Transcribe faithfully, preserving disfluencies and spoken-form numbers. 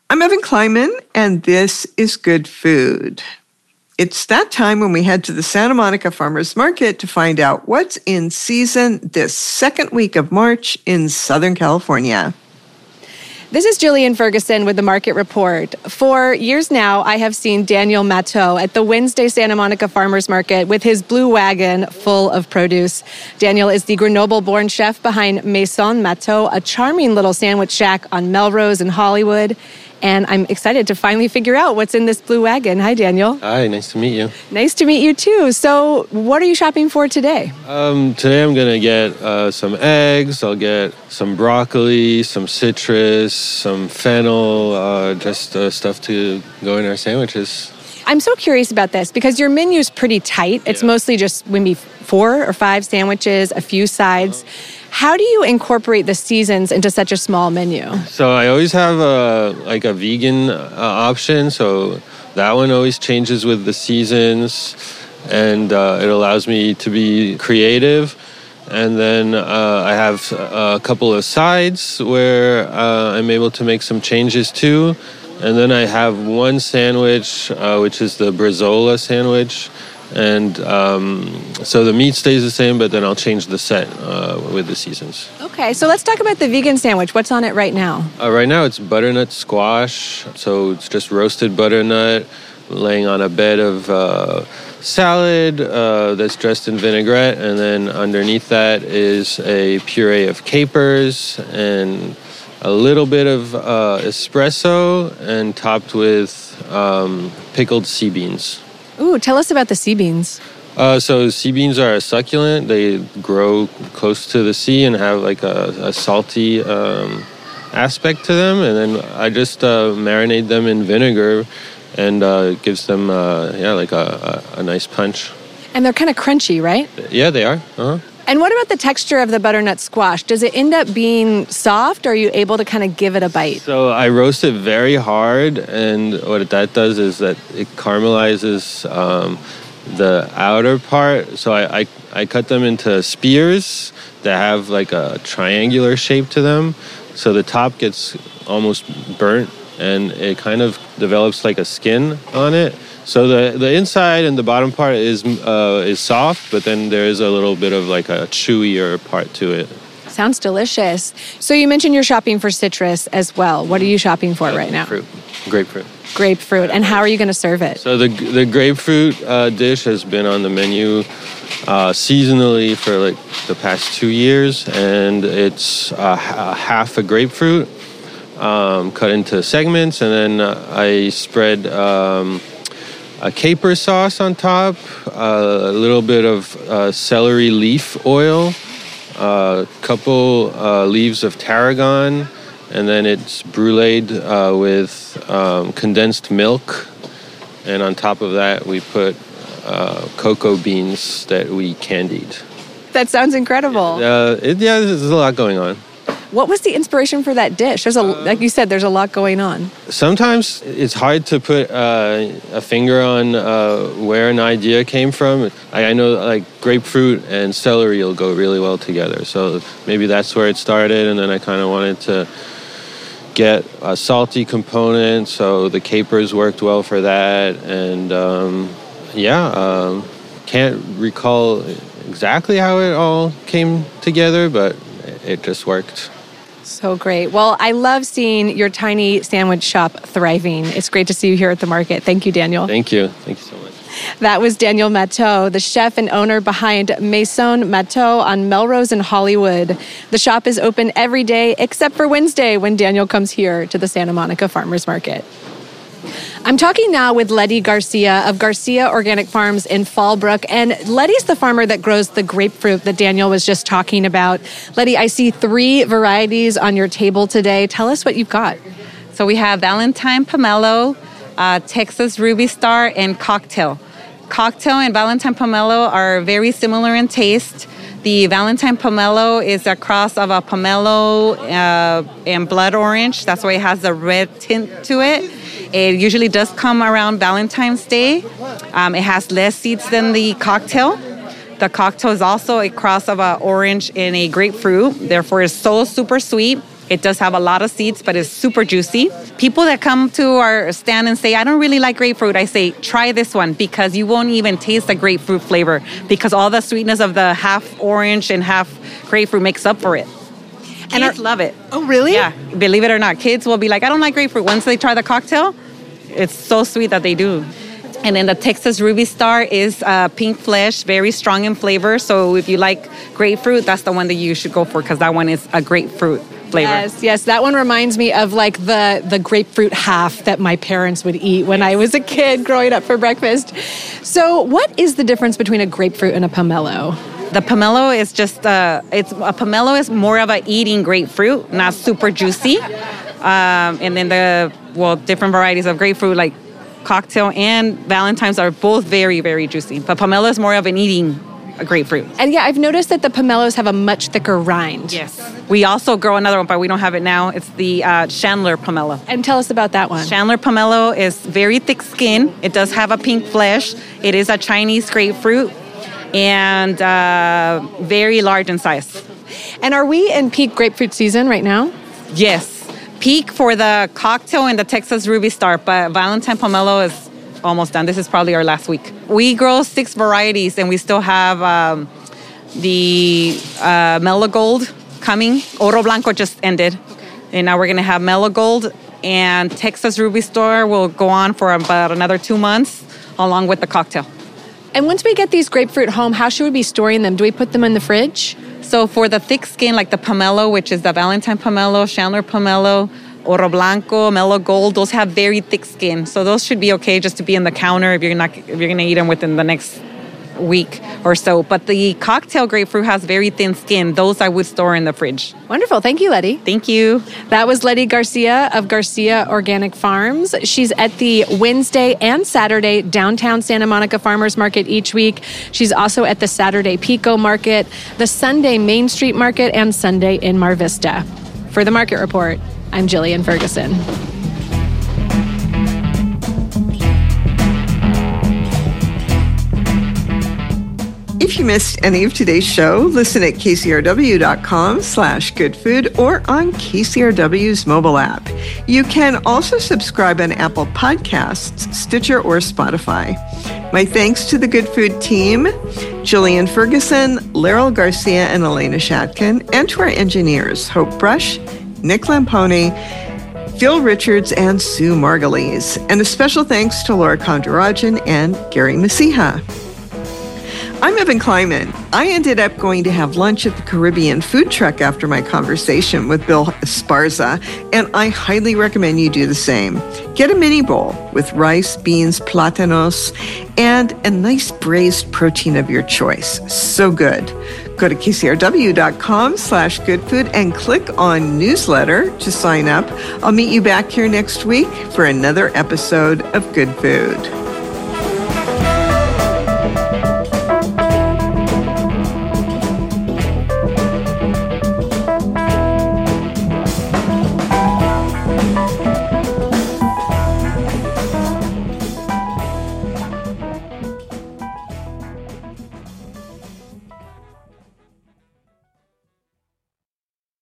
I'm Evan Kleiman, and this is Good Food. It's that time when we head to the Santa Monica Farmers Market to find out what's in season this second week of March in Southern California. This is Jillian Ferguson with the Market Report. For years now, I have seen Daniel Matteau at the Wednesday Santa Monica Farmers Market with his blue wagon full of produce. Daniel is the Grenoble-born chef behind Maison Matteau, a charming little sandwich shack on Melrose in Hollywood. And I'm excited to finally figure out what's in this blue wagon. Hi, Daniel. Hi, nice to meet you. Nice to meet you, too. So what are you shopping for today? Um, today I'm going to get uh, some eggs. I'll get some broccoli, some citrus, some fennel, uh, just uh, stuff to go in our sandwiches. I'm so curious about this because your menu is pretty tight. It's yeah. mostly just maybe four or five sandwiches, a few sides. Oh. How do you incorporate the seasons into such a small menu? So I always have a like a vegan uh, option. So that one always changes with the seasons, and uh, it allows me to be creative. And then uh, I have a couple of sides where uh, I'm able to make some changes too. And then I have one sandwich, uh, which is the Bresaola sandwich. And um, so the meat stays the same, but then I'll change the set uh, with the seasons. Okay, so let's talk about the vegan sandwich. What's on it right now? Uh, right now it's butternut squash. So it's just roasted butternut laying on a bed of uh, salad uh, that's dressed in vinaigrette. And then underneath that is a puree of capers and a little bit of uh, espresso and topped with um, pickled sea beans. Ooh, tell us about the sea beans. Uh, so sea beans are a succulent. They grow close to the sea and have like a, a salty um, aspect to them. And then I just uh, marinate them in vinegar, and uh, it gives them uh, yeah like a, a, a nice punch. And they're kind of crunchy, right? Yeah, they are. Uh-huh. And what about the texture of the butternut squash? Does it end up being soft, or are you able to kind of give it a bite? So I roast it very hard, and what that does is that it caramelizes um, the outer part. So I, I, I cut them into spears that have like a triangular shape to them. So the top gets almost burnt, and it kind of develops like a skin on it. So the, the inside and the bottom part is uh, is soft, but then there is a little bit of like a chewier part to it. Sounds delicious. So you mentioned you're shopping for citrus as well. What are you shopping for uh, right now? Fruit. Grapefruit. Grapefruit. And how are you going to serve it? So the the grapefruit uh, dish has been on the menu uh, seasonally for like the past two years, and it's uh, half a grapefruit um, cut into segments, and then uh, I spread Um, a caper sauce on top, uh, a little bit of uh, celery leaf oil, a uh, couple uh, leaves of tarragon, and then it's bruleed uh, with um, condensed milk. And on top of that, we put uh, cocoa beans that we candied. That sounds incredible. Uh, it, yeah, there's a lot going on. What was the inspiration for that dish? There's a, uh, like you said, there's a lot going on. Sometimes it's hard to put uh, a finger on uh, where an idea came from. I, I know like grapefruit and celery will go really well together. So maybe that's where it started, and then I kind of wanted to get a salty component, so the capers worked well for that. And um, yeah, um, can't recall exactly how it all came together, but it just worked. So great. Well, I love seeing your tiny sandwich shop thriving. It's great to see you here at the market. Thank you, Daniel. Thank you. Thank you so much. That was Daniel Matteau, the chef and owner behind Maison Matteau on Melrose in Hollywood. The shop is open every day except for Wednesday when Daniel comes here to the Santa Monica Farmers Market. I'm talking now with Letty Garcia of Garcia Organic Farms in Fallbrook. And Letty's the farmer that grows the grapefruit that Daniel was just talking about. Letty, I see three varieties on your table today. Tell us what you've got. So we have Valentine Pomelo, uh, Texas Ruby Star, and Cocktail. Cocktail and Valentine Pomelo are very similar in taste. The Valentine Pomelo is a cross of a pomelo uh, and blood orange. That's why it has a red tint to it. It usually does come around Valentine's Day. Um, it has less seeds than the cocktail. The cocktail is also a cross of an orange and a grapefruit. Therefore, it's so super sweet. It does have a lot of seeds, but it's super juicy. People that come to our stand and say, I don't really like grapefruit, I say, try this one because you won't even taste the grapefruit flavor because all the sweetness of the half orange and half grapefruit makes up for it. And kids love it. Oh, really? Yeah, believe it or not. Kids will be like, I don't like grapefruit. Once they try the cocktail, it's so sweet that they do. And then the Texas Ruby Star is uh, pink flesh, very strong in flavor. So if you like grapefruit, that's the one that you should go for because that one is a grapefruit flavor. Yes, yes. That one reminds me of like the, the grapefruit half that my parents would eat when I was a kid growing up for breakfast. So what is the difference between a grapefruit and a pomelo? The pomelo is just, uh, it's a pomelo is more of a eating grapefruit, not super juicy. Um, and then the, well, different varieties of grapefruit like cocktail and Valentine's are both very, very juicy. But pomelo is more of an eating grapefruit. And yeah, I've noticed that the pomelos have a much thicker rind. Yes. We also grow another one, but we don't have it now. It's the uh, Chandler pomelo. And tell us about that one. Chandler pomelo is very thick skin. It does have a pink flesh. It is a Chinese grapefruit. And uh, very large in size. And are we in peak grapefruit season right now? Yes. Peak for the cocktail and the Texas Ruby Star, but Valentine pomelo is almost done. This is probably our last week. We grow six varieties, and we still have um, the uh, Mellow Gold coming. Oro Blanco just ended. Okay. And now we're going to have Mellow Gold, and Texas Ruby Star will go on for about another two months, along with the cocktail. And once we get these grapefruit home, how should we be storing them? Do we put them in the fridge? So for the thick skin, like the pomelo, which is the Valentine pomelo, Chandler pomelo, Oro Blanco, Mellow Gold, those have very thick skin. So those should be okay just to be on the counter if you're not if you're going to eat them within the next week or so. But the cocktail grapefruit has very thin skin. Those I would store in the fridge. Wonderful. Thank you, Letty. Thank you. That was Letty Garcia of Garcia Organic Farms. She's at the Wednesday and Saturday downtown Santa Monica Farmers Market each week. She's also at the Saturday Pico Market, the Sunday Main Street Market, and Sunday in Mar Vista. For the Market Report, I'm Jillian Ferguson. If you missed any of today's show, listen at kcrw.com slash goodfood or on K C R W's mobile app. You can also subscribe on Apple Podcasts, Stitcher, or Spotify. My thanks to the Good Food team, Jillian Ferguson, Laryl Garcia, and Elena Shatkin, and to our engineers, Hope Brush, Nick Lamponi, Phil Richards, and Sue Margulies. And a special thanks to Laura Kondarajan and Gary Masiha. I'm Evan Kleiman. I ended up going to have lunch at the Caribbean Food Truck after my conversation with Bill Esparza, and I highly recommend you do the same. Get a mini bowl with rice, beans, plátanos, and a nice braised protein of your choice. So good. Go to kcrw.com slash goodfood and click on newsletter to sign up. I'll meet you back here next week for another episode of Good Food.